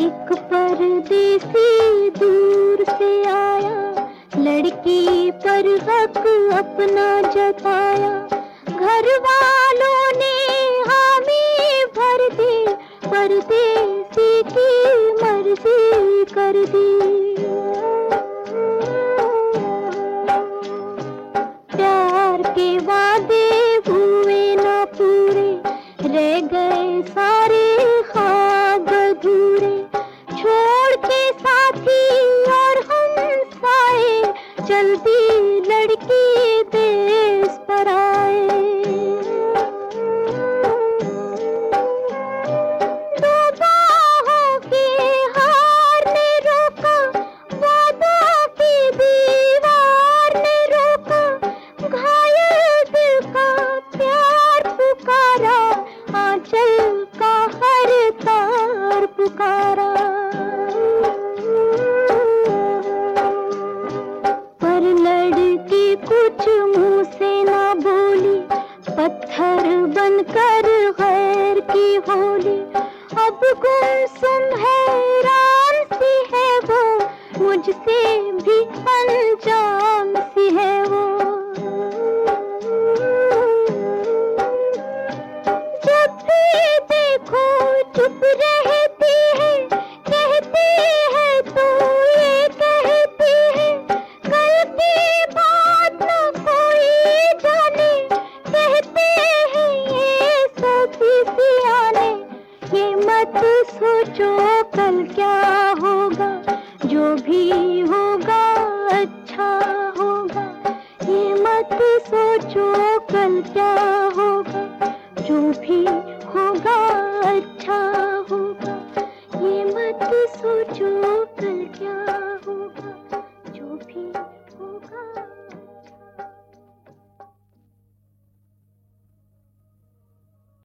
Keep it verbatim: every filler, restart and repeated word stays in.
एक परदेसी दूर से आया, लड़की पर हक अपना जताया। घर वालों ने हामी भर दी, परदेसी की मर्जी कर दी। प्यार के वादे हुए ना पूरे, रह गए सारे ख्वाब अधूरे। छोड़ के साथी और हमसाए, चल दी लड़की देश पर आए। दो बाहों के हार ने रोका, वादों की दीवार ने रोका। घायल दिल का प्यार पुकारा, आंचल का हर तार पुकारा। पर लड़की कुछ मुंह से ना बोली, पत्थर बनकर गैर की होली। अब गुमसुम हैरान सी है वो, मुझसे भी अनजान सी है वो। जब भी देखो चुप रहती है, कहती है तो ये कहती है, कल की बात न कोई जाने। कहते हैं ये सभी सियाने, ये मत सोचो कल क्या होगा, जो भी होगा अच्छा होगा। ये मत सोचो कल क्या होगा, जो भी होगा